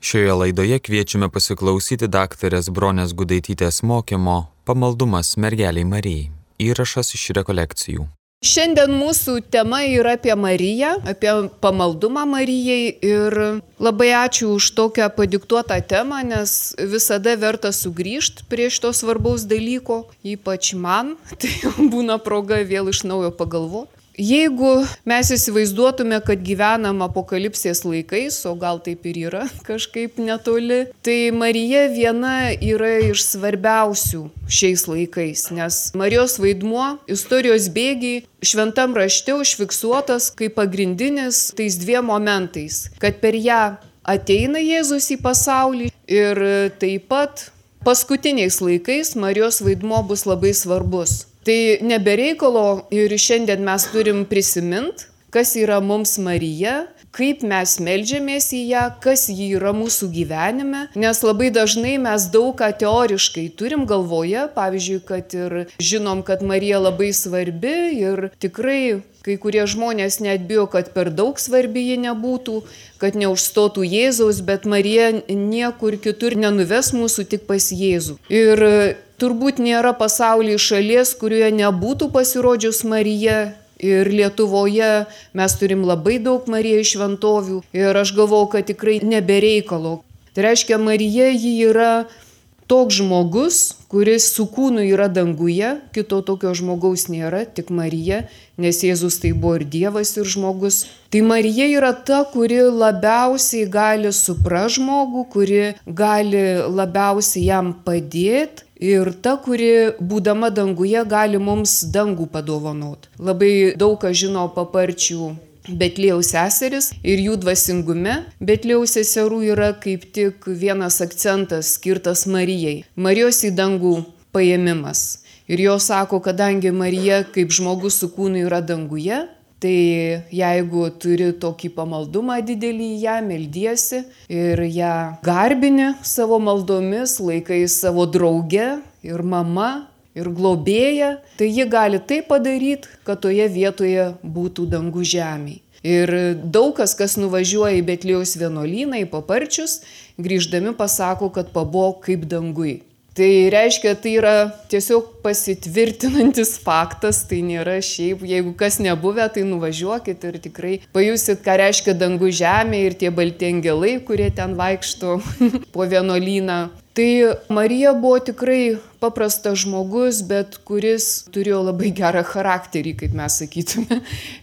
Šioje laidoje kviečiame pasiklausyti daktarės Bronės Gudaitytės mokymo Pamaldumas mergeliai Marijai. Įrašas iš rekolekcijų. Šiandien mūsų tema yra apie Mariją, apie pamaldumą Marijai ir labai ačiū už tokią padiktuotą temą, nes visada verta sugrįžti prie šito svarbaus dalyko, ypač man, tai būna proga vėl iš naujo pagalvoti. Jeigu mes įsivaizduotume, kad gyvenam apokalipsės laikais, o gal taip ir yra kažkaip netoli, tai Marija viena yra iš svarbiausių šiais laikais, nes Marijos vaidmuo istorijos bėgiai šventam rašte užfiksuotas kaip pagrindinis tais dviem momentais, kad per ją ateina Jėzus į pasaulį ir taip pat paskutiniais laikais Marijos vaidmuo bus labai svarbus. Tai nebereikalo ir šiandien mes turim prisiminti, kas yra mums Marija, kaip mes meldžiamės į ją, kas ji yra mūsų gyvenime, nes labai dažnai mes daug ką teoriškai turim galvoje, pavyzdžiui, kad ir žinom, kad Marija labai svarbi ir tikrai kai kurie žmonės net bijo, kad per daug svarbi ji nebūtų, kad neužstotų Jėzaus, bet Marija niekur kitur nenuves mūsų tik pas Jėzų. Ir turbūt nėra pasaulyje šalies, kurioje nebūtų pasirodžius Marija. Ir Lietuvoje mes turim labai daug Marijai šventovių. Ir aš galvoju, kad tikrai nebereikalo. Tai reiškia, Marija ji yra toks žmogus, kuris su kūnu yra danguje. Kito tokio žmogaus nėra, tik Marija, nes Jėzus tai buvo ir Dievas, ir žmogus. Tai Marija yra ta, kuri labiausiai gali suprasti žmogų, kuri gali labiausiai jam padėti. Ir ta, kuri, būdama danguje, gali mums dangų padovanoti. Labai daug kas žino paparčių Betliejaus seseris ir jų dvasingume. Betliejaus seserų yra kaip tik vienas akcentas skirtas Marijai. Marijos į dangų paėmimas. Ir jos sako, kadangi Marija kaip žmogus su kūnu yra danguje, tai jeigu turi tokį pamaldumą didelį į ją, meldiesi ir ją garbini savo maldomis, laikai savo drauge ir mama ir globėja, tai ji gali tai padaryti, kad toje vietoje būtų dangu žemėje. Ir daug kas nuvažiuoja į Betliejaus vienuolyną, į paparčius, grįždami pasako, kad pabuvo kaip dangui. Tai reiškia, tai yra tiesiog pasitvirtinantis faktas, tai nėra šiaip, jeigu kas nebuvę, tai nuvažiuokit ir tikrai pajusit, ką reiškia dangu žemė ir tie balti angelai, kurie ten vaikšto po vienuolyną. Tai Marija buvo tikrai paprastas žmogus, bet kuris turėjo labai gerą charakterį, kaip mes sakytume.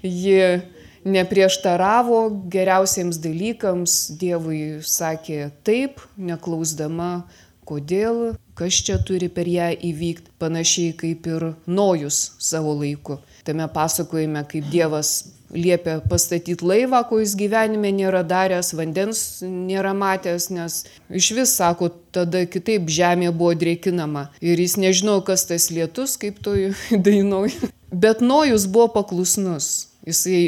Ji neprieštaravo geriausiems dalykams, Dievui sakė taip, neklausdama kodėl, kas čia turi per ją įvykti, panašiai kaip ir Nojus savo laiku. Tame pasakojime, kaip Dievas liepia pastatyti laivą, ko jis gyvenime nėra daręs, vandens nėra matęs, nes iš vis, sako, tada kitaip žemė buvo drėkinama. Ir jis nežino, kas tas lietus, kaip toj dainoj. Bet Nojus buvo paklusnus. Jisai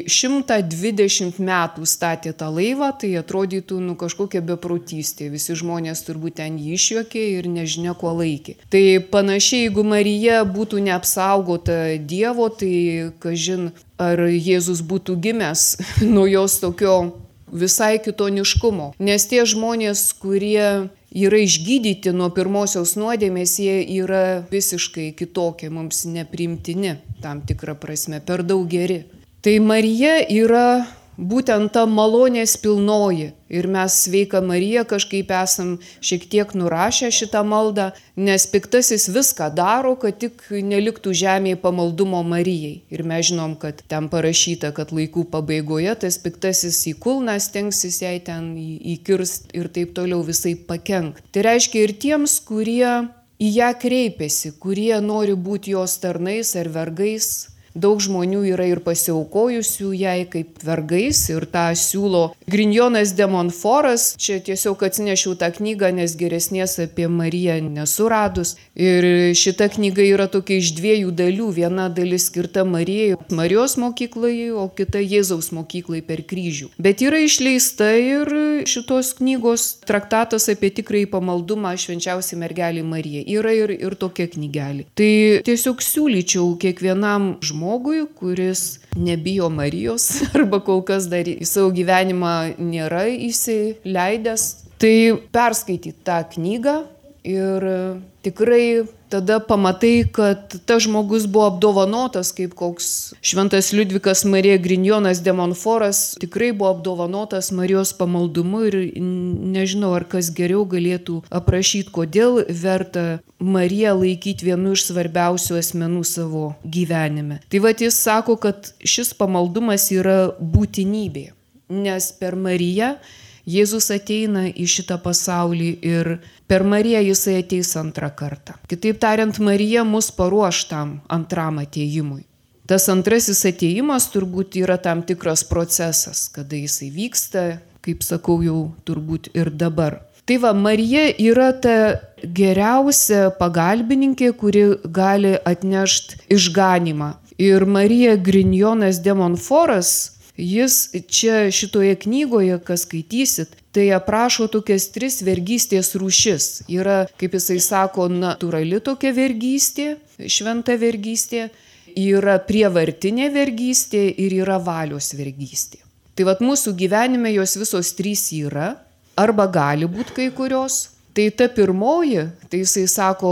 120 metų statė tą laivą, tai atrodytų kažkokia beprotystė. Visi žmonės turbūt ten jį išjuokė ir nežinia, kuo laikė. Tai panašiai, jeigu Marija būtų neapsaugota Dievo, tai kažin, ar Jėzus būtų gimęs nuo jos tokio visai kitoniškumo. Nes tie žmonės, kurie yra išgydyti nuo pirmosios nuodėmės, jie yra visiškai kitokie, mums nepriimtini tam tikrą prasme, per daug geri. Tai Marija yra būtent ta malonės pilnoji ir mes sveika Marija kažkaip esam šiek tiek nurašę šitą maldą, nes piktasis viską daro, kad tik neliktų žemėje pamaldumo Marijai. Ir mes žinom, kad ten parašyta, kad laikų pabaigoje tas piktasis į kulną stengsis jai ten įkirst ir taip toliau visai pakenkt. Tai reiškia ir tiems, kurie į ją kreipiasi, kurie nori būti jos tarnais ar vergais. Daug žmonių yra ir pasiaukojusių jai kaip vergais ir tą siūlo Grignonas de Montfortas. Čia tiesiog atsinešiau tą knygą, nes geresnės apie Mariją nesu radus. Ir šita knyga yra tokia iš dviejų dalių. Viena dalis skirta Marijai, Marijos mokyklai, o kita Jėzaus mokyklai per kryžių. Bet yra išleista ir šitos knygos traktatas apie tikrąjį pamaldumą švenčiausiai mergelei Marijai. Yra ir tokia knygelė. Tai tiesiog siūlyčiau kiekvienam žmogui, kuris nebijo Marijos arba kol kas dar į savo gyvenimą nėra įsileidęs Tai perskaityti tą knygą ir tikrai tada pamatai, kad tas žmogus buvo apdovanotas, kaip koks šventas Liudvikas Marija Grignonas de Montfortas, tikrai buvo apdovanotas Marijos pamaldumu ir nežinau, ar kas geriau galėtų aprašyti, kodėl verta Mariją laikyti vienu iš svarbiausių asmenų savo gyvenime. Tai vat jis sako, kad šis pamaldumas yra būtinybė, nes per Mariją Jėzus ateina į šitą pasaulį ir per Mariją jisai ateis antrą kartą. Kitaip tariant, Marija mus paruoš tam antram atėjimui. Tas antrasis atėjimas turbūt yra tam tikras procesas, kada jisai vyksta, kaip sakau, jau turbūt ir dabar. Tai va, Marija yra ta geriausia pagalbininkė, kuri gali atnešti išganymą. Ir Marija Grignonas de Montfortas, jis čia šitoje knygoje, kas skaitysit, tai aprašo tokias 3 vergystės rūšis. Yra, kaip jisai sako, natūrali tokia vergystė, šventa vergystė, yra prievartinė vergystė ir yra valios vergystė. Tai vat mūsų gyvenime jos visos 3 yra, arba gali būti kai kurios. Tai ta pirmoji, tai jisai sako,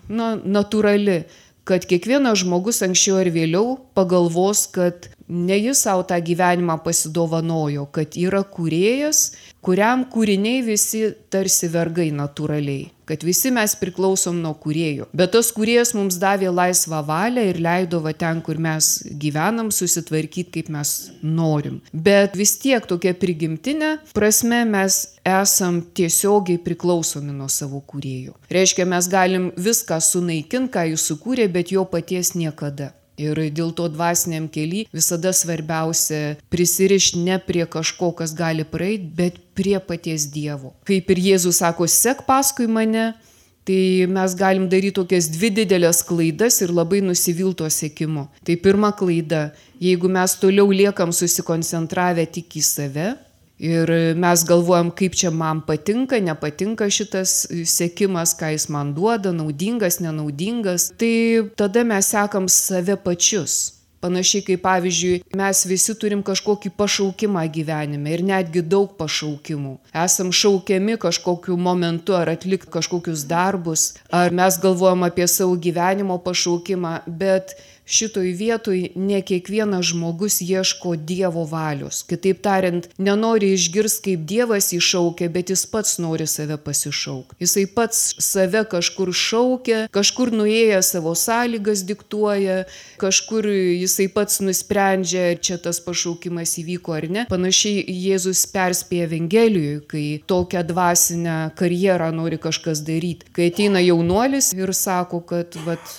natūrali, kad kiekvienas žmogus anksčiau ar vėliau pagalvos, kad ne jis savo tą gyvenimą pasidovanojo, kad yra kūrėjas, kuriam kūriniai visi tarsi vergai natūraliai, kad visi mes priklausom nuo kūrėjo. Bet tas kūrėjas mums davė laisvą valią ir leido va ten, kur mes gyvenam, susitvarkyti, kaip mes norim. Bet vis tiek tokia prigimtinė prasme mes esam tiesiogiai priklausomi nuo savo kūrėjo. Reiškia, mes galim viską sunaikinti, ką jis sukūrė, bet jo paties niekada. Ir dėl to dvasiniam kely visada svarbiausia prisirišti ne prie kažko, kas gali praeiti, bet prie paties Dievo. Kaip ir Jėzus sako, sek paskui mane, tai mes galim daryti tokias 2 didelės klaidas ir labai nusivilto sekimu. Tai pirma klaida, jeigu mes toliau liekam susikoncentravę tik į save, ir mes galvojam, kaip čia man patinka, nepatinka šitas sekimas, ką jis man duoda, naudingas, nenaudingas, tai tada mes sekam save pačius. Panašiai kaip pavyzdžiui, mes visi turim kažkokį pašaukimą gyvenime ir netgi daug pašaukimų. Esam šaukiami kažkokiu momentu ar atlikti kažkokius darbus, ar mes galvojam apie savo gyvenimo pašaukimą, bet šitoj vietoj ne kiekvienas žmogus ieško Dievo valios. Kitaip tariant, nenori išgirsti, kaip Dievas jį šaukia, bet jis pats nori save pasišaukti. Jisai pats save kažkur šaukia, kažkur nuėjęs savo sąlygas diktuoja, kažkur jisai pats nusprendžia, ar čia tas pašaukimas įvyko ar ne. Panašiai Jėzus perspėja Evangelijoje, kai tokią dvasinę karjerą nori kažkas daryti. Kai ateina jaunuolis ir sako, kad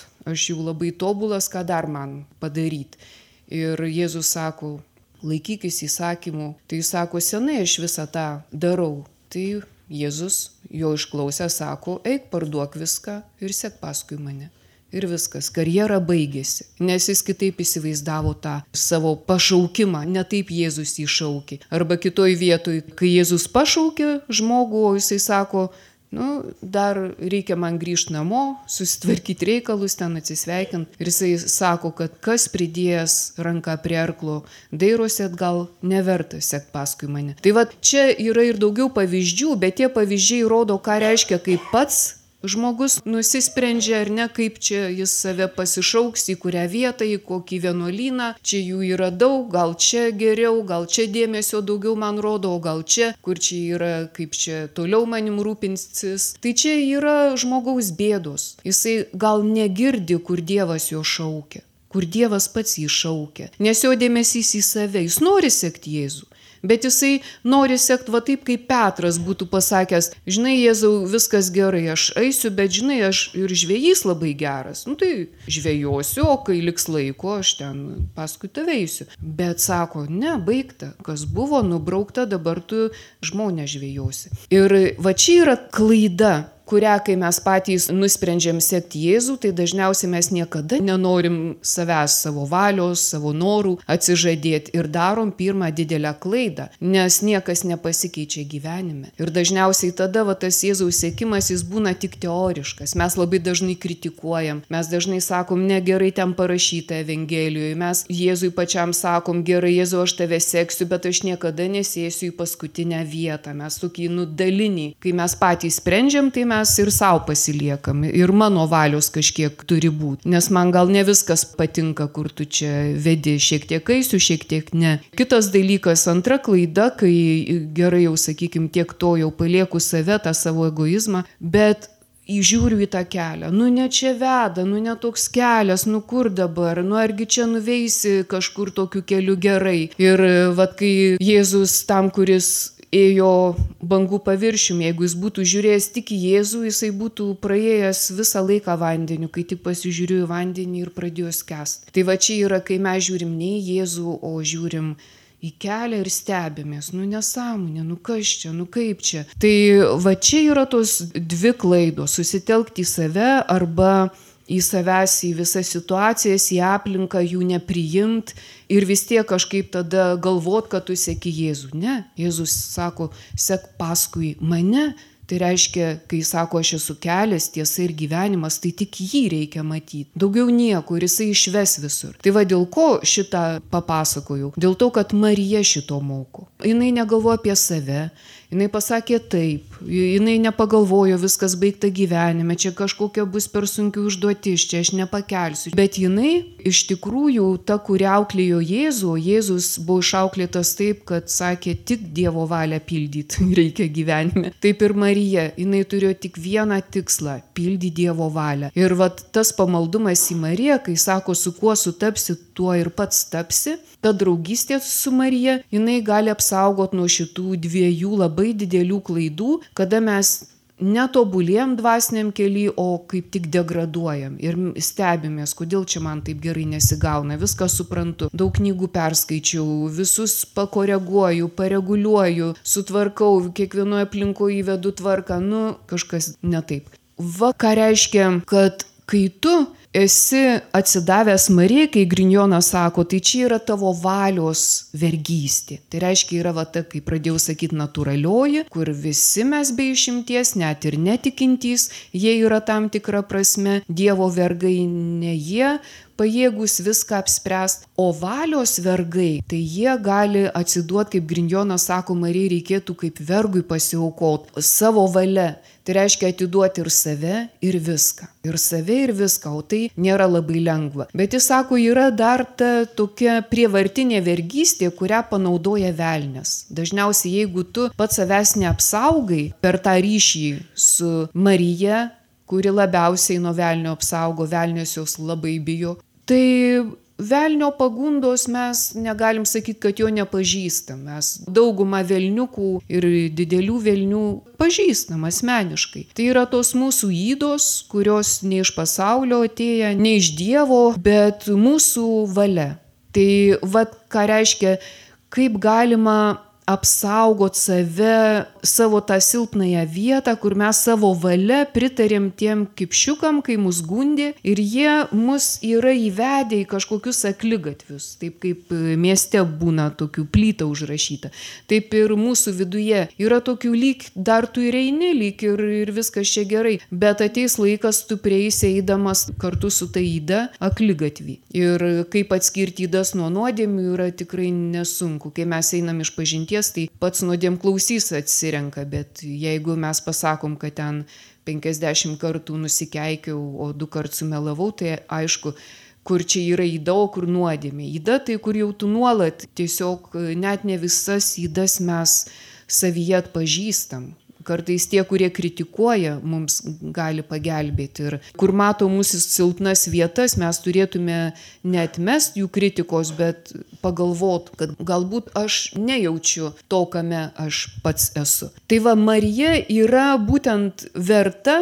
aš jau labai tobulas, ką dar man padaryti. Ir Jėzus sako, laikykis įsakymų. Tai jis sako, senai aš visą tą darau. Tai Jėzus jo išklausė, sako, eik parduok viską ir sek paskui mane. Ir viskas, karjera baigėsi, nes jis kitaip įsivaizdavo tą savo pašaukimą, ne taip Jėzus jį šaukė. Arba kitoj vietoj, kai Jėzus pašaukė žmogų, o jisai sako, dar reikia man grįžti namo, susitvarkyti reikalus, ten atsisveikinti. Ir jisai sako, kad kas pridėjęs ranką prie arklo, dairosi atgal, neverta sekti paskui mane. Tai va, čia yra ir daugiau pavyzdžių, bet tie pavyzdžiai rodo, ką reiškia, kaip pats žmogus nusisprendžia ar ne, kaip čia jis save pasišauks, į kurią vietą, į kokį vienuolyną. Čia jų yra daug, gal čia geriau, gal čia dėmesio daugiau man rodo, o gal čia, kur čia yra, kaip čia toliau manim rūpinsis. Tai čia yra žmogaus bėdos. Jisai gal negirdi, kur Dievas jo šaukia, kur Dievas pats jį šaukia. Nes jo dėmesys į save, jis nori sekti Jėzų. Bet jisai nori sekti va taip, kaip Petras būtų pasakęs, žinai, Jėzau, viskas gerai, aš eisiu, bet žinai, aš ir žvejys labai geras. Tai žvejosiu, o kai liks laiko, aš ten paskui tave eisiu. Bet sako, ne, baigta, kas buvo nubraukta, dabar tu žmonės žvejosi. Ir va čia yra klaida, kurią, kai mes patys nusprendžiam sekti Jėzų, tai dažniausiai mes niekada nenorim savęs, savo valios, savo norų atsižadėti ir darom pirmą didelę klaidą, nes niekas nepasikeičia gyvenime. Ir dažniausiai tada tas Jėzaus sekimas jis būna tik teoriškas. Mes labai dažnai kritikuojam, mes dažnai sakom, negerai ten parašyta Evangelijoje, mes Jėzui pačiam sakom, gerai Jėzau, aš tave seksiu, bet aš niekada nesėsiu į paskutinę vietą. Mes tokie daliniai, kai mes patys sprendžiam, tai mes ir savo pasiliekam. Ir mano valios kažkiek turi būti. Nes man gal ne viskas patinka, kur tu čia vedi. Šiek tiek eisiu, šiek tiek ne. Kitas dalykas, antra klaida, kai gerai jau, sakykim, tiek to jau palieku save, tą savo egoizmą, bet įžiūriu į tą kelią. Ne čia veda, ne toks kelias, kur dabar, argi čia nuveisi kažkur tokiu keliu gerai. Ir kai Jėzus tam, kuris ėjo bangų paviršium, jeigu jis būtų žiūrėjęs tik į Jėzų, jisai būtų praėjęs visą laiką vandeniu, kai tik pasižiūrėjo į vandenį ir pradėjo skęsti. Tai čia yra, kai mes žiūrim ne į Jėzų, o žiūrim į kelią ir stebimės. Nesąmonė, kas čia, kaip čia. Tai čia yra tos dvi klaidos, susitelkti į save arba į savęs, į visas situacijas, į aplinką, jų nepriimt ir vis tiek kažkaip tada galvot, kad tu seki Jėzų. Ne, Jėzus sako, sek paskui mane. Tai reiškia, kai sako, aš esu kelias, tiesa ir gyvenimas, tai tik jį reikia matyti. Daugiau nieko ir jisai išves visur. Tai dėl ko šitą papasakojau? Dėl to, kad Marija šito moko. Jinai negalvoja apie save. Jinai pasakė taip, jinai nepagalvojo, viskas baigta gyvenime, čia kažkokia bus per sunkių užduotis, čia aš nepakelsiu. Bet jinai iš tikrųjų ta, kuri auklėjo Jėzų, Jėzus buvo išauklėtas taip, kad sakė, tik Dievo valią pildyti reikia gyvenime. Taip ir Marija, jinai turėjo tik vieną tikslą – pildyti Dievo valią. Ir tas pamaldumas į Mariją, kai sako, su kuo sutapsi, tuo ir pats tapsi, ta draugystė su Marija, jinai gali apsaugoti nuo šitų dviejų labai didelių klaidų, kada mes netobulėjam dvasiniam kely, o kaip tik degraduojam ir stebimės, kodėl čia man taip gerai nesigauna, viską suprantu, daug knygų perskaičiau, visus pakoreguoju, pareguliuoju, sutvarkau, kiekvienoje aplinkoje įvedu tvarką, kažkas ne taip. Ką reiškia, kad kai tu esi atsidavęs Marijai, kai Grignonas sako, tai čia yra tavo valios vergystė. Tai reiškia, yra kai pradėjau sakyti natūralioji, kur visi mes be išimties, net ir netikintys, jie yra tam tikra prasme Dievo vergai, ne jie pajėgus viską apspręsti, o valios vergai, tai jie gali atsiduoti, kaip Grignonas sako, Marijai reikėtų kaip vergui pasiaukoti savo valia. Tai reiškia atiduoti ir save, ir viską. Ir save, ir viską, o tai nėra labai lengva. Bet jis sako, yra dar ta tokia prievartinė vergystė, kurią panaudoja velnias. Dažniausiai, jeigu tu pats savęs neapsaugai per tą ryšį su Marija, kuri labiausiai nuo velnio apsaugo, velnias jos labai bijo, tai velnio pagundos mes negalim sakyti, kad jo nepažįstam. Mes daugumą velniukų ir didelių velnių pažįstam asmeniškai. Tai yra tos mūsų ydos, kurios ne iš pasaulio atėję, ne iš Dievo, bet mūsų valia. Tai ką reiškia, kaip galima apsaugot save, savo tą silpnąją vietą, kur mes savo valia pritarėm tiem kipšiukam, kai mus gundė ir jie mus yra įvedę į kažkokius akligatvius, taip kaip mieste būna tokių plyta užrašyta. Taip ir mūsų viduje yra tokių lyg, dar tu ir eini, lyg ir viskas čia gerai, bet ateis laikas, tu prieisi eidamas kartu su ta yda akligatvį. Ir kaip atskirti ydas nuo nuodėmių yra tikrai nesunku. Kai mes einam iš pažinties, tai pats nuodėmklausys atsirenka, bet jeigu mes pasakom, kad ten 50 kartų nusikeikiau, o 2 kartus sumelavau, tai aišku, kur čia yra yda, o kur nuodėmė. Yda tai, kur jau tu nuolat, tiesiog net ne visas ydas mes savyje atpažįstam. Kartais tie, kurie kritikuoja, mums gali pagelbėti. Ir kur mato mūsų silpnas vietas, mes turėtume neatmesti jų kritikos, bet pagalvoti, kad galbūt aš nejaučiu to, kame aš pats esu. Tai Marija yra būtent verta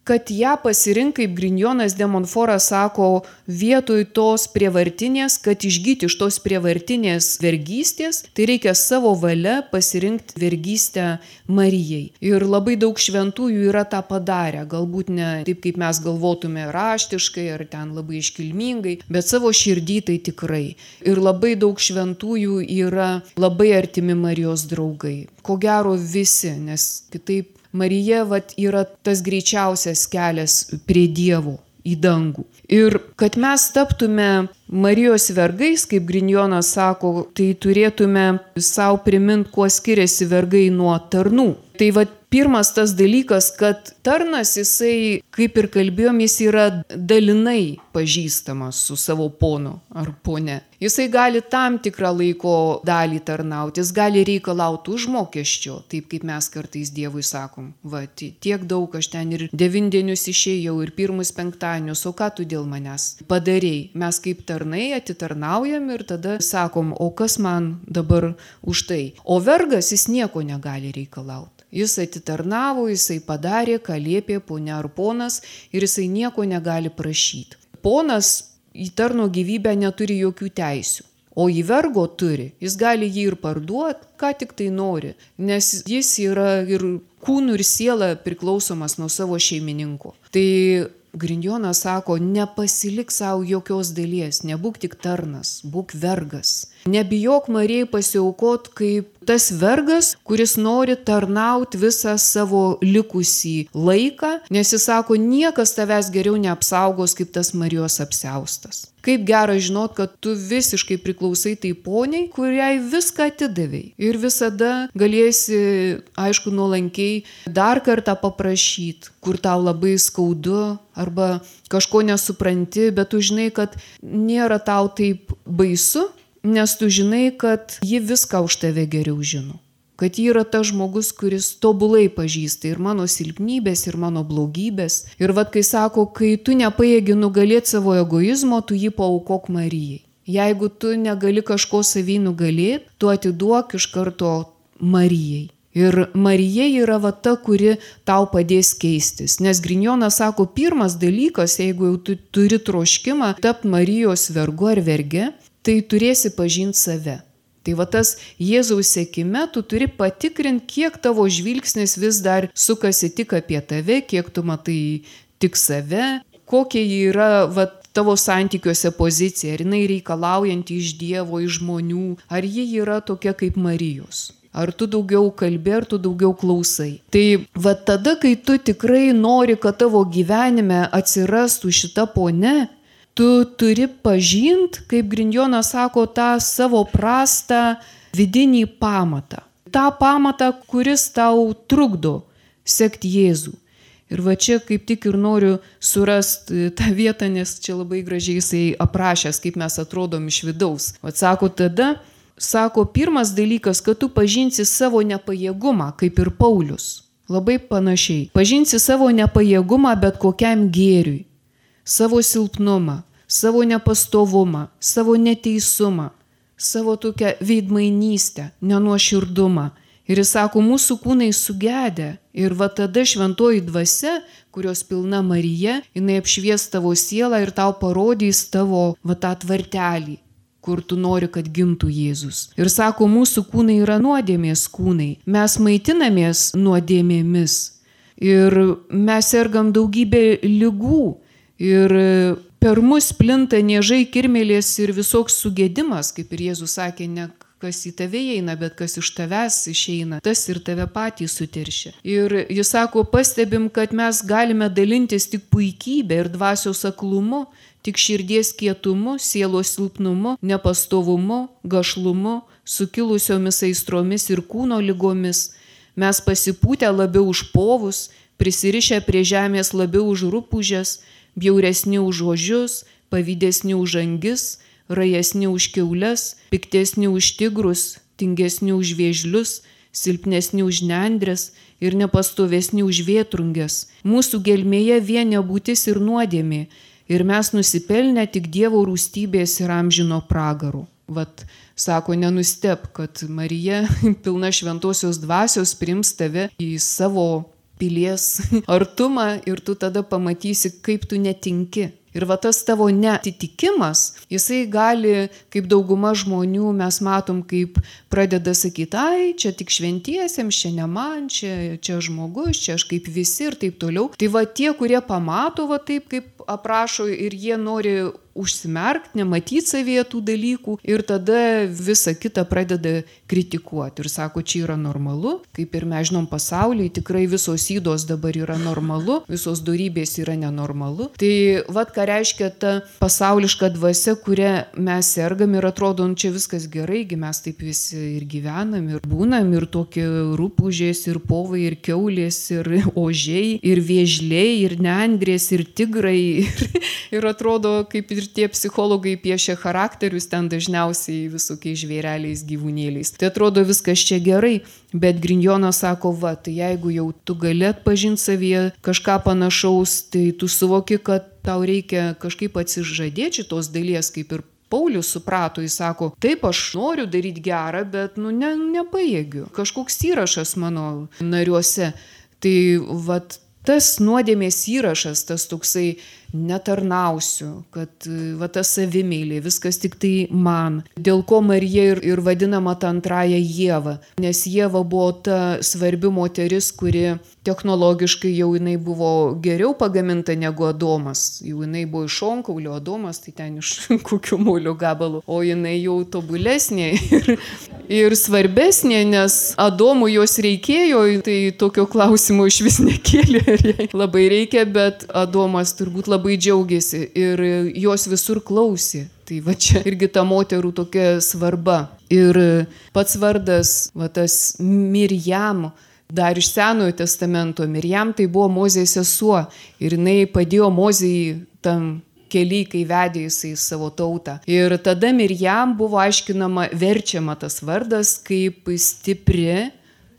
kad ją pasirink, kaip Grignonas de Montfort'as sako, vietoj tos prievartinės, kad išgyti iš tos prievartinės vergystės, tai reikia savo valia pasirinkti vergystę Marijai. Ir labai daug šventųjų yra tą padarę, galbūt ne taip, kaip mes galvotume raštiškai ar ten labai iškilmingai, bet savo širdį tai tikrai. Ir labai daug šventųjų yra labai artimi Marijos draugai. Ko gero visi, nes kitaip Marija yra tas greičiausias kelias prie Dievo į dangų. Ir kad mes taptume Marijos vergais, kaip Grignonas sako, tai turėtume savo priminti, kuo skiriasi vergai nuo tarnų. Tai pirmas tas dalykas, kad tarnas jisai, kaip ir kalbėjom, jis yra dalinai pažįstamas su savo ponu ar pone. Jisai gali tam tikrą laiko dalį tarnauti, jis gali reikalauti užmokesčio, taip kaip mes kartais Dievui sakom. Tiek daug aš ten ir 9 dienius išėjau ir 1 penktadienius, o ką tu dėl manęs padarei? Mes kaip tarnai atitarnaujam ir tada sakom, o kas man dabar už tai? O vergas jis nieko negali reikalauti. Jis atitarnavo, jisai padarė, ką liepė ponia ar ponas ir jisai nieko negali prašyti. Ponas į tarno gyvybę neturi jokių teisių, o į vergo turi. Jis gali jį ir parduoti, ką tik tai nori, nes jis yra ir kūnu ir siela priklausomas nuo savo šeimininko. Tai Grignonas sako, nepasilik savo jokios dalies, nebūk tik tarnas, būk vergas. Nebijok Marijai pasiaukot kaip tas vergas, kuris nori tarnauti visą savo likusį laiką, nes jis sako, niekas tavęs geriau neapsaugos kaip tas Marijos apsiaustas. Kaip gera žinot, kad tu visiškai priklausai tai poniai, kuriai viską atidavei. Ir visada galėsi, aišku, nuolankiai dar kartą paprašyti, kur tau labai skaudu arba kažko nesupranti, bet tu žinai, kad nėra tau taip baisu, nes tu žinai, kad ji viską už tave geriau žino. Kad ji yra tas žmogus, kuris tobulai pažįsta ir mano silpnybės, ir mano blogybės. Ir kai sako, kai tu nepajėgi nugalėti savo egoizmo, tu jį paaukok Marijai. Jeigu tu negali kažko savy nugalėti, tu atiduok iš karto Marijai. Ir Marija yra ta, kuri tau padės keistis. Nes Grignonas sako, pirmas dalykas, jeigu jau tu turi troškimą tapti Marijos vergu ar verge, tai turėsi pažinti save. Tai tas Jėzaus sekime tu turi patikrinti, kiek tavo žvilgsnis vis dar sukasi tik apie tave, kiek tu matai tik save, kokia yra tavo santykiuose pozicija, ar jinai reikalaujanti iš Dievo, iš žmonių, ar ji yra tokia kaip Marijos. Ar tu daugiau kalbi, ar tu daugiau klausai. Tai tada, kai tu tikrai nori, kad tavo gyvenime atsirastų šita ponia, tu turi pažinti, kaip Grignonas sako, tą savo prastą vidinį pamatą. Ta pamatą, kuris tau trukdo sekti Jėzų. Ir čia kaip tik ir noriu surasti tą vietą, nes čia labai gražiai jisai aprašęs, kaip mes atrodom iš vidaus. Sako, pirmas dalykas, kad tu pažinsi savo nepajėgumą, kaip ir Paulius. Labai panašiai. Pažinsi savo nepajėgumą bet kokiam gėriui. Savo silpnumą, savo nepastovumą, savo neteisumą, savo tokią veidmainystę, nenuoširdumą. Ir jis sako, mūsų kūnai sugedę. Ir tada šventoji dvasia, kurios pilna Marija, jinai apšvies tavo sielą ir tau parodys tavo tą tvartelį, kur tu nori, kad gimtų Jėzus. Ir sako, mūsų kūnai yra nuodėmės kūnai. Mes maitinamės nuodėmėmis. Ir mes sergam daugybę ligų. Ir per mus plinta niežai, kirmėlės ir visoks sugėdimas, kaip ir Jėzus sakė, ne kas į tave eina, bet kas iš tavęs išeina, tas ir tave patį suteršia. Ir jis sako, pastebim, kad mes galime dalintis tik puikybę ir dvasios aklumu, tik širdies kietumu, sielos silpnumu, nepastovumu, gašlumu, sukilusiomis aistromis ir kūno ligomis. Mes pasipūtę labiau už povus, prisirišę prie žemės labiau už rupūžės, bjauresni už ožius, pavydesni už angis, rajesni už kiaules, piktesni už tigrus, tingesni už vėžlius, silpnesni už nendres ir nepastovesni už vėtrungės. Mūsų gelmėje vien nebūtis ir nuodėmė, ir mes nusipelnę tik Dievo rūstybės ir amžino pragaro. Sako, nenusteb, kad Marija pilna šventosios dvasios priims tave į savo pilies artumą ir tu tada pamatysi, kaip tu netinki. Ir va tas tavo neatitikimas, jisai gali, kaip dauguma žmonių mes matom, kaip pradeda sakyti, ai, čia tik šventiesiems, čia ne man, čia žmogus, čia aš kaip visi ir taip toliau. Tai va tie, kurie pamato va taip, kaip aprašo ir jie nori užsimerkti, nematyti savyje tų dalykų ir tada visą kitą pradeda kritikuoti ir sako, čia yra normalu, kaip ir mes žinom pasaulyje, tikrai visos ydos dabar yra normalu, visos dorybės yra nenormalu. Tai vat ką reiškia ta pasauliška dvasia, kurią mes sergam ir atrodo, čia viskas gerai, mes taip visi ir gyvenam, ir būnam, ir tokie rupūžės, ir povai, ir kiaulės, ir ožiai, ir vėžliai, ir nendrės, ir tigrai. Ir atrodo, kaip ir tie psichologai piešia charakterius ten dažniausiai visokiais žvėreliais, gyvūnėliais. Tai atrodo viskas čia gerai, bet Grignonas sako, va, tai jeigu jau tu gali atpažinti savyje kažką panašaus, tai tu suvoki, kad tau reikia kažkaip atsižadėti šitos dalies, kaip ir Paulius suprato, jis sako, taip, aš noriu daryti gerą, bet nepajėgiu. Kažkoks įrašas mano nariuose. Tai vat tas nuodėmės įrašas, tas toksai netarnausiu, kad va ta savimeilė, viskas tik tai man. Dėl ko Marija ir vadinama ta antraja Ieva, nes Ieva buvo ta svarbi moteris, kuri technologiškai jau jinai buvo geriau pagaminta negu Adomas. Jau jinai buvo iš šonkaulio, Adomas tai ten iš kokių molio gabalų, o jinai jau tobulesnė ir svarbesnė, nes Adomui jos reikėjo, tai tokio klausimo iš vis nekėlė, labai reikia, bet Adomas turbūt labai džiaugiasi ir jos visur klausė. Tai va čia irgi ta moterų tokia svarba. Ir pats vardas, va tas Mirjam, dar iš Senojo testamento, Mirjam tai buvo Mozės sesuo ir jinai padėjo Mozei tam kely, kai vedė jisai savo tautą. Ir tada Mirjam buvo aiškinama, verčiama tas vardas kaip stipri,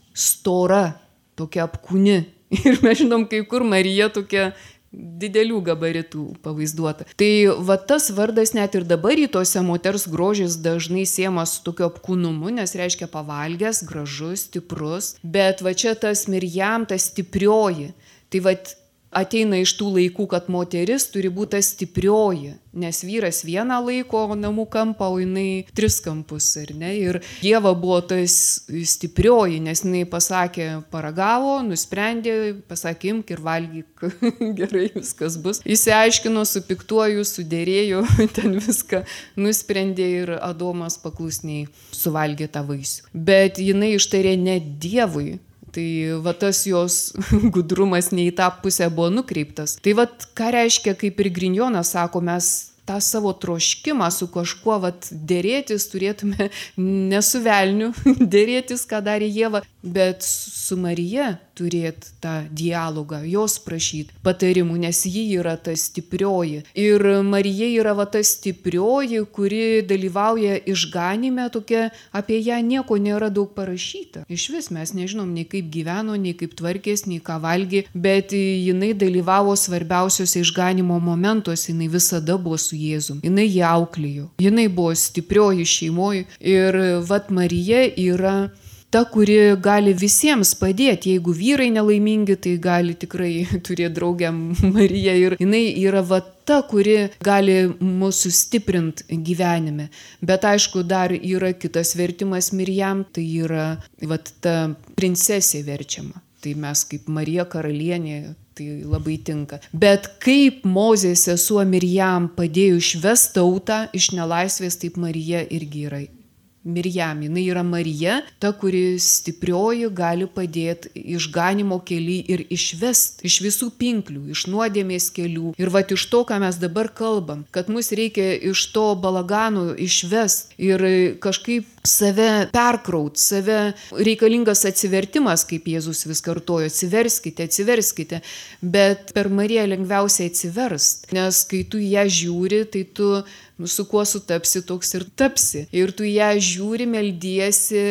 stora, tokia apkūni. Ir mes žinom, kai kur Marija tokia didelių gabaritų pavaizduota. Tai va tas vardas net ir dabar rytuose moters grožis dažnai siejamas su tokiu apkūnumu, nes reiškia pavalgęs, gražus, stiprus. Bet va čia tas Mirjam, ta stiprioji. Tai va ateina iš tų laikų, kad moteris turi būti ta stiprioji, nes vyras vieną laiko namų kampą, o jinai 3 kampus, ar ne? Ir Ieva buvo tas stiprioji, nes jinai pasakė, paragavo, nusprendė, pasakė, imk ir valgyk, gerai viskas bus. Įsiaiškino su piktuoju, sudėrėjo, ten viską nusprendė ir Adomas paklusniai suvalgė tą vaisių. Bet jinai ištarė ne Dievui. Tai va tas jos gudrumas ne į tą pusę buvo nukreiptas. Tai va ką reiškia, kaip ir Grignonas sako, mes tą savo troškimą su kažkuo dėrėtis turėtume ne su velniu dėrėtis, ką darė Ieva, bet su Marija turėti tą dialogą, jos prašyti patarimų, nes ji yra ta stiprioji. Ir Marija yra va ta stiprioji, kuri dalyvauja išganime, tokia, apie ją nieko nėra daug parašyta. Iš vis mes nežinom nei kaip gyveno, nei kaip tvarkės, nei ką valgė, bet jinai dalyvavo svarbiausiuose išganimo momentuose, jinai visada buvo su Jėzum, jinai jį auklėjo, jinai buvo stiprioji šeimoje ir vat Marija yra ta, kuri gali visiems padėti. Jeigu vyrai nelaimingi, tai gali tikrai turėti draugę Mariją. Ir jinai yra ta, kuri gali mūsų stiprinti gyvenime. Bet aišku, dar yra kitas vertimas Mirjam, tai yra ta princesė verčiama. Tai mes kaip Marija karalienė, tai labai tinka. Bet kaip Mozės sesuo Mirjam padėjo išvest tautą iš nelaisvės, taip Marija irgi yra. Mirjam, jinai yra Marija, ta, kuri stiprioji gali padėti išganimo kely ir išvest iš visų pinklių, iš nuodėmės kelių. Ir vat iš to, ką mes dabar kalbam, kad mus reikia iš to balagano išvest ir kažkaip save perkraut, save reikalingas atsivertimas, kaip Jėzus vis kartojo, atsiverskite, bet per Mariją lengviausiai atsiverst, nes kai tu ją žiūri, tai tu su kuo sutapsi, toks ir tapsi. Ir tu ją žiūri, meldiesi,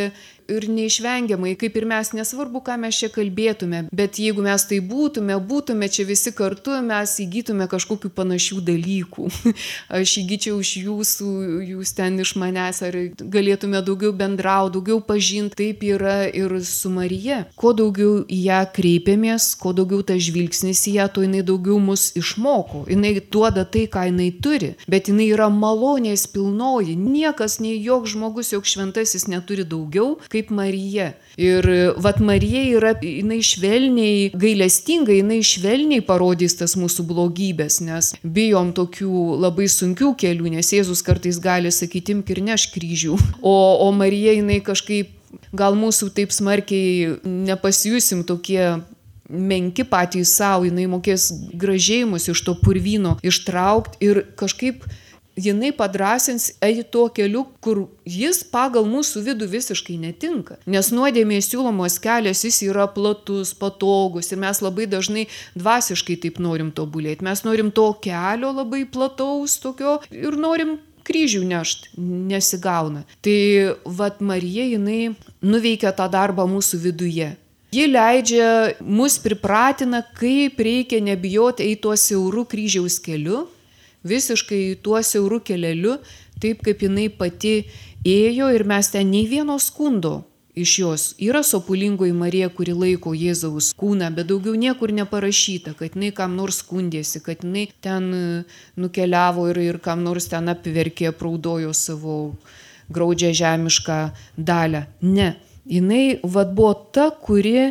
ir neišvengiamai, kaip ir mes, nesvarbu, ką mes čia kalbėtume, bet jeigu mes tai būtume čia visi kartu, mes įgytume kažkokių panašių dalykų. Aš įgyčiau iš jūsų, jūs ten iš manęs, ar galėtume daugiau bendrauti, daugiau pažinti. Taip yra ir su Marija. Kuo daugiau į ją kreipiamės, kuo daugiau tas žvilgsnis į ją, to jinai daugiau mus išmoko. Jinai duoda tai, ką jinai turi, bet jinai yra malonės pilnoji. Niekas, nei joks žmogus, joks šventasis neturi daugiau kaip Marija. Ir vat Marija yra, jinai švelniai, gailestingai, jinai švelniai parodys tas mūsų blogybės, nes bijom tokių labai sunkių kelių, nes Jėzus kartais gali sakyti, imk ir nešk kryžių. O Marija, jinai kažkaip, gal mūsų taip smarkiai nepasijusim tokie menki patys savo, jinai mokės gražiai mus iš to purvyno ištraukti ir kažkaip jinai padrąsins eiti tuo keliu, kur jis pagal mūsų vidų visiškai netinka. Nes nuodėmės siūlomos kelias, jis yra platus, patogus ir mes labai dažnai dvasiškai taip norim tobulėti. Mes norim to kelio labai plataus tokio ir norim kryžių nešti, nesigauna. Tai vat Marija, jinai nuveikia tą darbą mūsų viduje. Ji leidžia, mus pripratina, kaip reikia nebijoti eiti tuo siauru kryžiaus keliu, visiškai tuo siauru keleliu, taip kaip jinai pati ėjo ir mes ten nei vieno skundo iš jos. Yra sopulingoji Marija, kuri laiko Jėzaus kūną, bet daugiau niekur neparašyta, kad jinai kam nors skundėsi, kad jinai ten nukeliavo ir kam nors ten apverkė, praudojo savo graudžią žemišką dalią. Ne, jinai buvo ta, kuri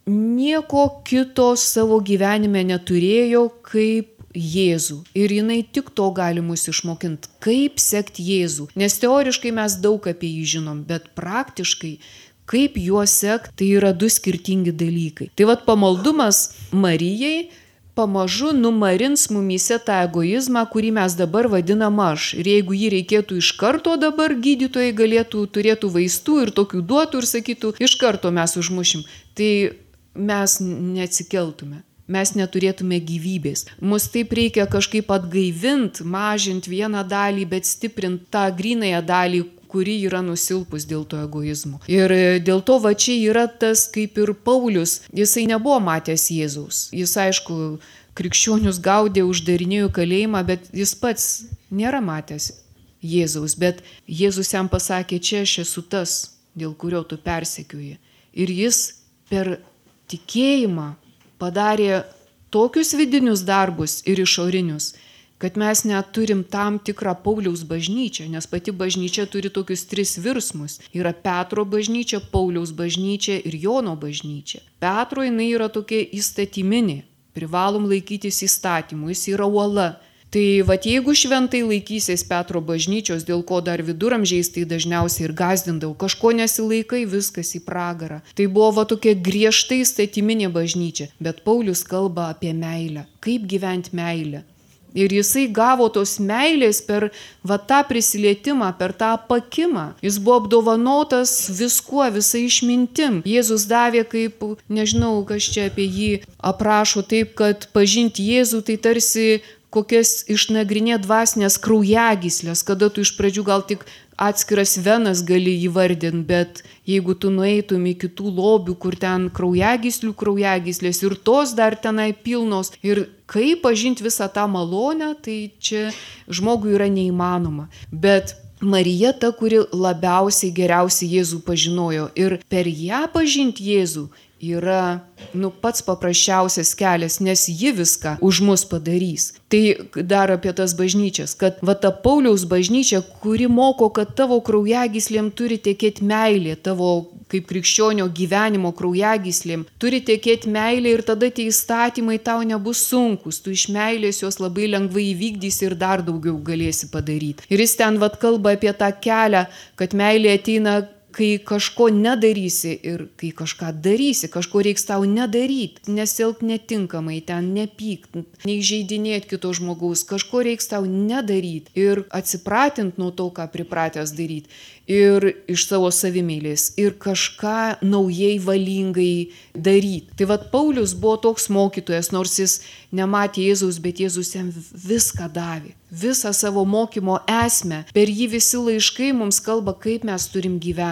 nieko kito savo gyvenime neturėjo kaip Jėzų. Ir jinai tik to gali mus išmokinti, kaip sekti Jėzų. Nes teoriškai mes daug apie jį žinom, bet praktiškai, kaip juos sekti, tai yra du skirtingi dalykai. Tai vat pamaldumas Marijai pamažu numarins mumyse tą egoizmą, kurį mes dabar vadinam aš. Ir jeigu jį reikėtų iš karto dabar, gydytojai turėtų vaistų ir tokių duotų ir sakytų, iš karto mes užmušim, tai mes neatsikeltume. Mes neturėtume gyvybės. Mus taip reikia kažkaip atgaivint, mažint vieną dalį, bet stiprint tą grynąją dalį, kuri yra nusilpus dėl to egoizmo. Ir dėl to va čia yra tas, kaip ir Paulius, jisai nebuvo matęs Jėzaus. Jis, aišku, krikščionius gaudė, uždarinėjo kalėjimą, bet jis pats nėra matęs Jėzaus. Bet Jėzus jam pasakė, čia aš esu tas, dėl kurio tu persekioji. Ir jis per tikėjimą padarė tokius vidinius darbus ir išorinius, kad mes net turim tam tikrą Pauliaus bažnyčią, nes pati bažnyčia turi tokius 3 virsmus. Yra Petro bažnyčia, Pauliaus bažnyčia ir Jono bažnyčia. Petro jinai yra tokia įstatyminė, privalom laikytis įstatymų, jis yra uola. Tai vat jeigu šventai laikysies Petro bažnyčios, dėl ko dar viduramžiais tai dažniausiai ir gąsdindavo, kažko nesilaikai, viskas į pragarą. Tai buvo va tokia griežtai įstatyminė bažnyčia, bet Paulius kalba apie meilę, kaip gyventi meilę. Ir jisai gavo tos meilės per va tą prisilietimą, per tą apakimą. Jis buvo apdovanotas viskuo, visai išmintim. Jėzus davė kaip, nežinau, kas čia apie jį aprašo, taip, kad pažinti Jėzų tai tarsi kokias išnagrinėt dvasinės kraujagyslės, kada tu iš pradžių gal tik atskiras venas gali įvardinti, bet jeigu tu nueitum į kitų lobių, kur ten kraujagyslės ir tos dar tenai pilnos, ir kaip pažinti visą tą malonę, tai čia žmogui yra neįmanoma. Bet Marija ta, kuri labiausiai geriausiai Jėzų pažinojo, ir per ją pažinti Jėzų yra pats paprasčiausias kelias, nes ji viską už mus padarys. Tai dar apie tas bažnyčias, kad va ta Pauliaus bažnyčia, kuri moko, kad tavo kraujagyslėm turi tekėti meilė, tavo kaip krikščionio gyvenimo kraujagyslėm turi tekėti meilė ir tada tie įstatymai tau nebus sunkus, tu iš meilės juos labai lengvai įvykdysi ir dar daugiau galėsi padaryti. Ir jis ten kalba apie tą kelią, kad meilė ateina, kai kažko nedarysi ir kai kažką darysi, kažko reiks tau nedaryti, nesielgti netinkamai, ten nepykt, neįžeidinėti kito žmogaus, kažko reiks tau nedaryti ir atsipratinti nuo to, ką pripratęs daryti. Ir iš savo savimeilės, ir kažką naujai valingai daryti. Tai vat Paulius buvo toks mokytojas, nors jis nematė Jėzaus, bet Jėzus jam viską davė. Visą savo mokymo esmę. Per jį visi laiškai mums kalba, kaip mes turim gyventi.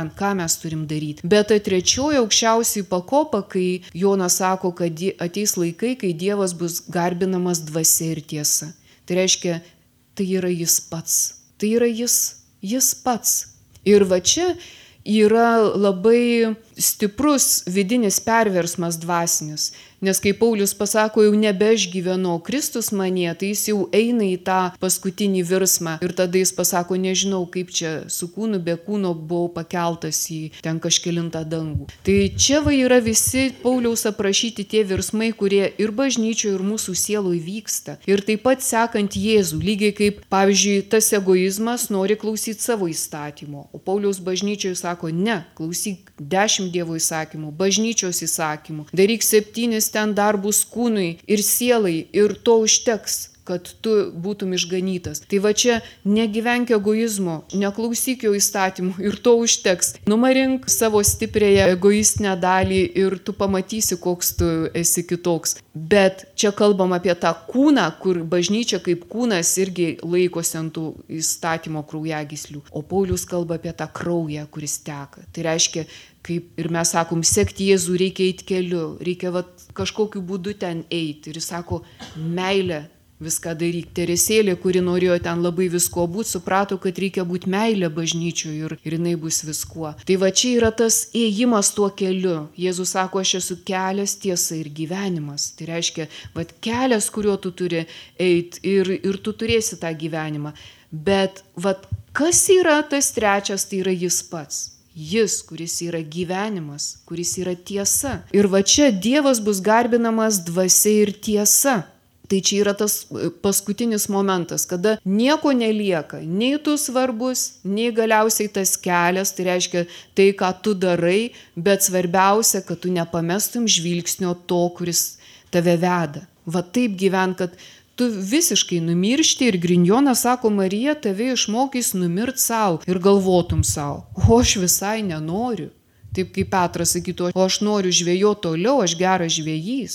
gyventi, ką mes turim daryti. Bet ta trečioji aukščiausiai pakopa, kai Jonas sako, kad ateis laikai, kai Dievas bus garbinamas dvasia ir tiesa. Tai reiškia, tai yra jis pats. Tai yra jis pats. Ir va čia yra labai stiprus vidinis perversmas dvasinis. Nes kai Paulius pasako, jau nebe aš gyvenu, Kristus manyje, tai jis jau eina į tą paskutinį virsmą. Ir tada jis pasako, nežinau, kaip čia su kūnu, be kūno buvau pakeltas į ten kažkelintą dangų. Tai čia va yra visi Pauliaus aprašyti tie virsmai, kurie ir bažnyčioje, ir mūsų sieloj vyksta. Ir taip pat sekant Jėzų, lygiai kaip, pavyzdžiui, tas egoizmas nori klausyti savo įstatymo. O Pauliaus bažnyčioje sako, ne, klausyk 10 Dievo įsakymų, bažnyčios įsakymų, daryk 7 ten darbus kūnui ir sielai ir to užteks, kad tu būtum išganytas. Tai va čia negyvenk egoizmo, neklausyk jo įstatymų ir to užteks. Numarink savo stipriąją egoistinę dalį ir tu pamatysi, koks tu esi kitoks. Bet čia kalbam apie tą kūną, kur bažnyčia kaip kūnas irgi laikosi ant tų įstatymo kraujagyslių. O Paulius kalba apie tą kraują, kuris teka. Tai reiškia, kaip ir mes sakom, sekti Jėzų reikia eiti keliu, reikia kažkokiu būdu ten eiti. Ir jis sako, meilė viską daryk. Teresėlė, kuri norėjo ten labai visko būti, suprato, kad reikia būti meilė bažnyčioje ir jinai bus viskuo. Tai va čia yra tas ėjimas tuo keliu. Jėzus sako, aš esu kelias, tiesa ir gyvenimas. Tai reiškia, va kelias, kuriuo tu turi eiti ir tu turėsi tą gyvenimą. Bet va kas yra tas trečias, tai yra jis pats. Jis, kuris yra gyvenimas, kuris yra tiesa. Ir va čia Dievas bus garbinamas dvasia ir tiesa. Tai čia yra tas paskutinis momentas, kada nieko nelieka, nei tu svarbus, nei galiausiai tas kelias, tai reiškia tai, ką tu darai, bet svarbiausia, kad tu nepamestum žvilgsnio to, kuris tave veda. Va taip gyvent, kad tu visiškai numiršti ir Grigionas sako, Marija tave išmokys numirt savo ir galvotum savo, o aš visai nenoriu. Taip kaip Petras sakytų, o aš noriu žvejoti toliau, aš geras žvejys.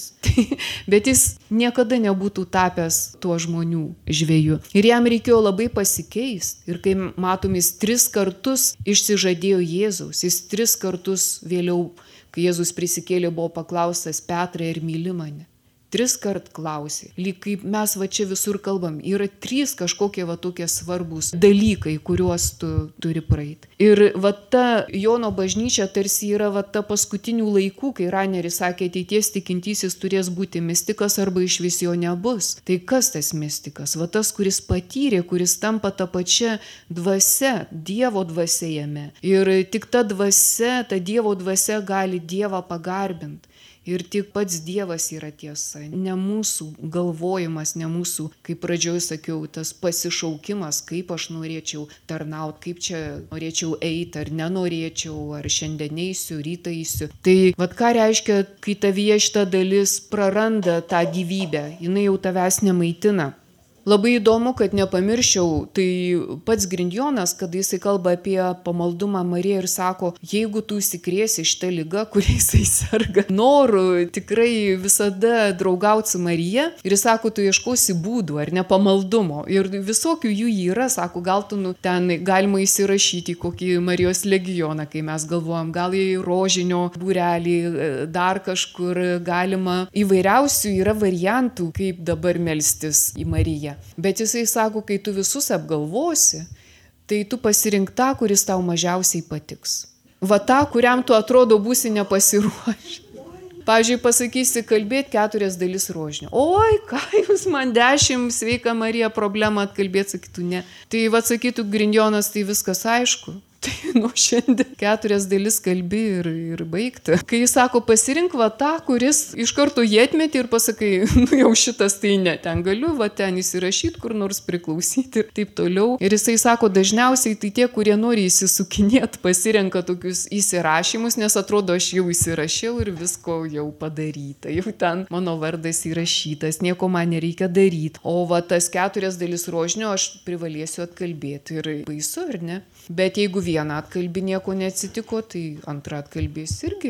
Bet jis niekada nebūtų tapęs tuo žmonių žvejų. Ir jam reikėjo labai pasikeisti. Ir kai matom, jis 3 kartus išsižadėjo Jėzaus. Jis 3 kartus vėliau, kai Jėzus prisikėlė, buvo paklaustas, Petrai, ar myli mane? 3 kart klausė. Lyg kaip mes va čia visur kalbam. Yra 3 kažkokie va tokie svarbus dalykai, kuriuos tu turi praeiti. Ir va ta Jono bažnyčia tarsi yra va ta paskutinių laikų, kai Raneris sakė, ateities tikintysis turės būti mistikas arba iš vis jo nebus. Tai kas tas mistikas? Va tas, kuris patyrė, kuris tampa ta pačia dvasia, Dievo dvasia jame. Ir tik ta dvasia, ta Dievo dvasia gali Dievą pagarbinti. Ir tik pats Dievas yra tiesa, ne mūsų galvojimas, ne mūsų, kaip pradžioj sakiau, tas pasišaukimas, kaip aš norėčiau tarnauti, kaip čia norėčiau eiti, ar nenorėčiau, ar šiandien eisiu, rytą eisiu. Tai vat ką reiškia, kai tavyje šita dalis praranda tą gyvybę, jinai jau tavęs nemaitina. Labai įdomu, kad nepamirščiau, tai pats Grigionas, kada jisai kalba apie pamaldumą Mariją ir sako, jeigu tu užsikrėsi šitą ligą, kurią jisai serga, noriu tikrai visada draugauti su Marija ir jis sako, tu ieškosi būdų ar ne pamaldumo. Ir visokių jų yra, sako, gal tu ten galima įsirašyti į kokį Marijos legioną, kai mes galvojam, gal į rožinio būrelį, dar kažkur galima. Įvairiausių yra variantų, kaip dabar melstis į Mariją. Bet jisai sako, kai tu visus apgalvosi, tai tu pasirink tą, kuris tau mažiausiai patiks. Va tą, kuriam tu atrodo būsi nepasiruošęs. Pavyzdžiui, pasakysi kalbėti 4 dalis rožinio. Oi, ką jūs man 10 sveika Marija problemą atkalbėti, sakytų ne. Tai va sakytų Grigionas, tai viskas aišku. Tai nuo šiandien 4 dalis kalbi ir baigta. Kai jis sako, pasirink va tą, kuris iš karto jį atmeti ir pasakai, nu jau šitas tai ne, ten galiu va ten įsirašyti, kur nors priklausyti ir taip toliau. Ir jisai sako, dažniausiai tai tie, kurie nori įsisukinėti, pasirenka tokius įsirašymus, nes atrodo, aš jau įsirašiau ir visko jau padaryta. Jau ten mano vardas įrašytas, nieko man nereikia daryti. O va tas 4 dalis rožinio aš privalėsiu atkalbėti ir baisu, ar ne? Bet jeigu vieną atkalbį nieko neatsitiko, tai antrą atkalbės irgi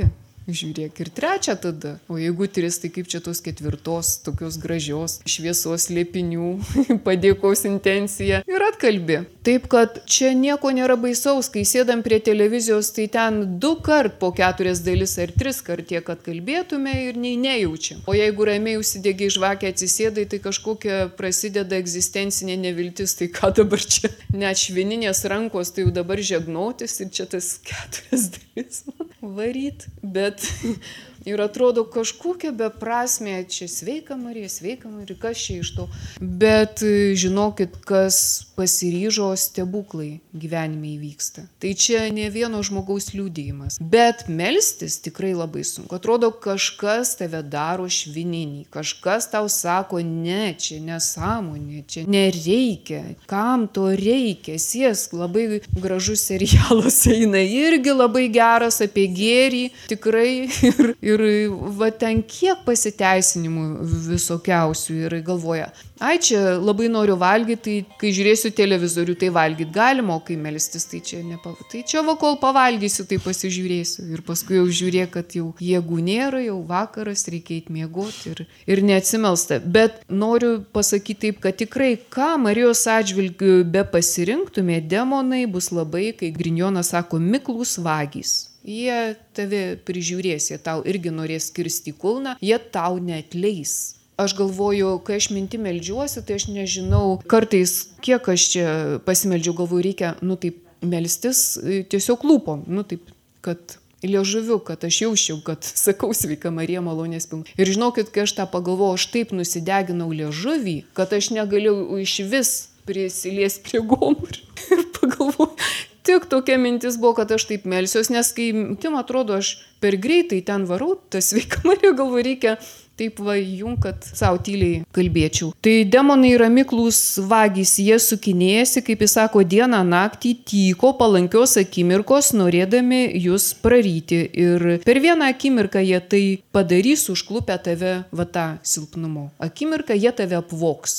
Žiūrėk ir trečią tada. O jeigu 3, tai kaip čia tos 4, tokios gražios, šviesos liepinių, padėkos intencija ir atkalbi. Taip, kad čia nieko nėra baisaus, kai sėdam prie televizijos, tai ten 2 kart po 4 dalis ar 3 kart tiek atkalbėtume ir nei nejaučiam. O jeigu ramiai užsidėgiai žvakę atsisėdai, tai kažkokia prasideda egzistencinė neviltis, tai ką dabar čia? Net švininės rankos, tai jau dabar žegnotis ir čia tas 4 dalis varyt. Bet ir atrodo kažkokia beprasmė, čia sveika Marija, kas čia iš to. Bet žinokit, kas pasiryžo, stebuklai gyvenime įvyksta. Tai čia ne vieno žmogaus liudijimas. Bet melstis tikrai labai sunku. Atrodo, kažkas tave daro švininį, kažkas tau sako, ne, čia nesąmonė, čia nereikia. Kam to reikia? Sėsk, labai gražus serialas eina, irgi labai geras apie gėrį, tikrai. Ir va ten kiek pasiteisinimų visokiausių ir galvoja, ai čia labai noriu valgyti, tai kai žiūrėsiu televizorių, tai valgyti galima, o kai melstis, tai čia tai čia va kol pavalgysiu, tai pasižiūrėsiu. Ir paskui jau žiūrėk, kad jau jėgų nėra, jau vakaras, reikia eiti miegoti ir neatsimelsta. Bet noriu pasakyti taip, kad tikrai, ką Marijos atžvilgiu be pasirinktume, demonai bus labai, kai Grignonas sako, miklūs vagys. Jie tave prižiūrės, jie tau irgi norės kirsti kulną, jie tau neatleis. Aš galvoju, kai aš minti meldžiuosi, tai aš nežinau, kartais kiek aš čia pasimeldžiu, galvoju, reikia, taip melstis tiesiog lūpom, taip, kad liežuviu, kad aš jausčiau, kad sakau sveika Marija, malonės pilna. Ir žinokit, kai aš tą pagalvojau, aš taip nusideginau liežuvį, kad aš negalėjau iš vis prisiliesti prie gomurių. Ir pagalvojau, tik tokia mintis buvo, kad aš taip melsiuos, nes kai mintim atrodo, aš per greitai ten varau, tas sveika Marija, galvoju, reikia taip kad savo tyliai kalbėčiau. Tai demonai yra miklūs vagys, jie sukinėjasi, kaip jis sako, dieną naktį tyko palankios akimirkos, norėdami jūs praryti. Ir per vieną akimirką jie tai padarys, užklupę tave tą silpnumo. Akimirką jie tave apvoks.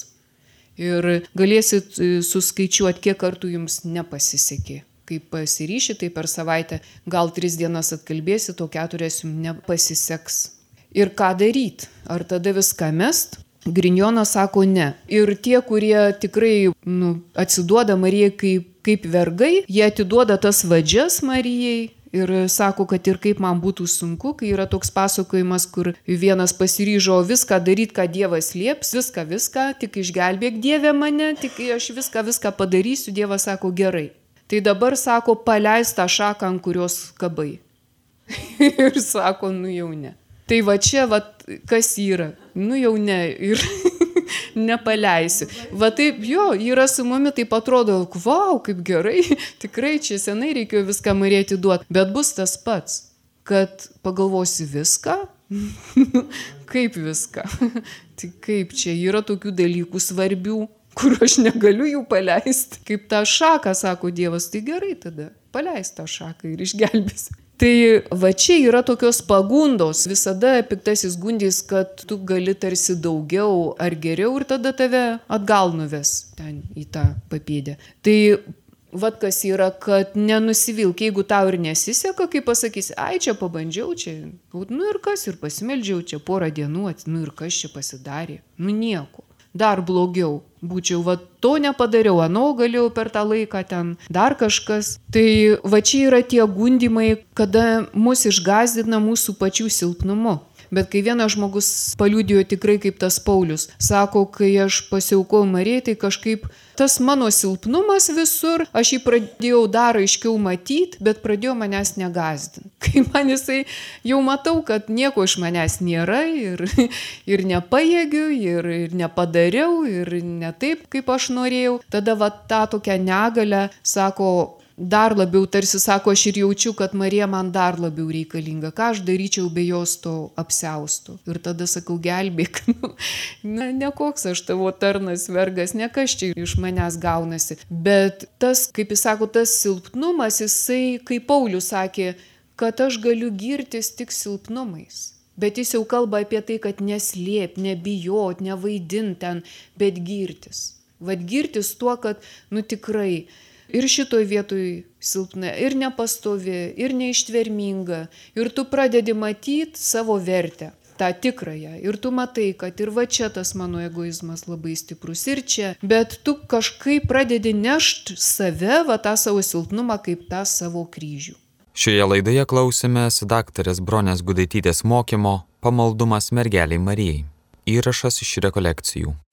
Ir galėsit suskaičiuoti, kiek kartų jums nepasisekė. Kai pasiryši, tai per savaitę gal 3 dienas atkalbėsi, to 4 jums nepasiseks. Ir ką daryti? Ar tada viską mest? Grignonas sako ne. Ir tie, kurie tikrai atsiduoda Marijai kaip vergai, jie atiduoda tas vadžias Marijai ir sako, kad ir kaip man būtų sunku, kai yra toks pasakojimas, kur vienas pasiryžo viską daryti, ką Dievas lieps, viską, tik išgelbėk Dieve mane, tik aš viską padarysiu, Dievas sako gerai. Tai dabar sako, paleist tą šaką, ant kurios kabai. Ir sako, jau ne. Tai va čia, kas yra, jau ne, ir nepaleisiu. Va taip, yra su mumi, taip atrodo, vau, kaip gerai, tikrai čia senai reikėjo viską Marijai atiduoti, bet bus tas pats, kad pagalvosi viską, kaip viską, tai kaip čia yra tokių dalykų svarbių, kur aš negaliu jų paleisti. Kaip tą šaką, sako Dievas, tai gerai tada, paleist tą šaką ir išgelbėsi. Tai va čia yra tokios pagundos, visada piktasis gundys, kad tu gali tarsi daugiau ar geriau ir tada tave atgal nuves ten į tą papėdę. Tai kas yra, kad nenusivilk, jeigu tau ir nesiseka, kaip pasakysi, ai čia pabandžiau, čia, ir kas, ir pasimeldžiau, čia porą dienų, ir kas čia pasidarė, nieko. Dar blogiau būčiau, to nepadariau, galėjau per tą laiką ten dar kažkas. Tai čia yra tie gundimai, kada mus išgąsdina mūsų pačių silpnumu. Bet kai vienas žmogus paliudijo tikrai kaip tas Paulius, sako, kai aš pasiaukojau Marijai, tai kažkaip tas mano silpnumas visur, aš jį pradėjau dar aiškiau matyti, bet pradėjo manęs negąsdinti. Kai man jisai jau matau, kad nieko iš manęs nėra ir nepajėgiu, ir nepadariau, ir ne taip, kaip aš norėjau, tada tą tokią negalę, sako, dar labiau, tarsi sako, aš ir jaučiu, kad Marija man dar labiau reikalinga. Ką aš daryčiau be jos to apsiausto? Ir tada sakau, gelbėk. Ne koks aš tavo tarnas, vergas, ne kas čia iš manęs gaunasi. Bet tas, kaip jis sako, tas silpnumas, jisai, kaip Paulius sakė, kad aš galiu girtis tik silpnumais. Bet jis jau kalba apie tai, kad neslėp, nebijot, nevaidint ten, bet girtis. Girtis tuo, kad, tikrai, ir šitoj vietoj silpna, ir nepastovi, ir neištverminga. Ir tu pradedi matyti savo vertę, tą tikrąją. Ir tu matai, kad ir va čia tas mano egoizmas labai stiprus, ir čia. Bet tu kažkaip pradedi nešti save, va tą savo silpnumą, kaip tą savo kryžių. Šioje laidoje klausėmės daktarės Bronės Gudaitytės mokymo Pamaldumas mergeliai Marijai. Įrašas iš rekolekcijų.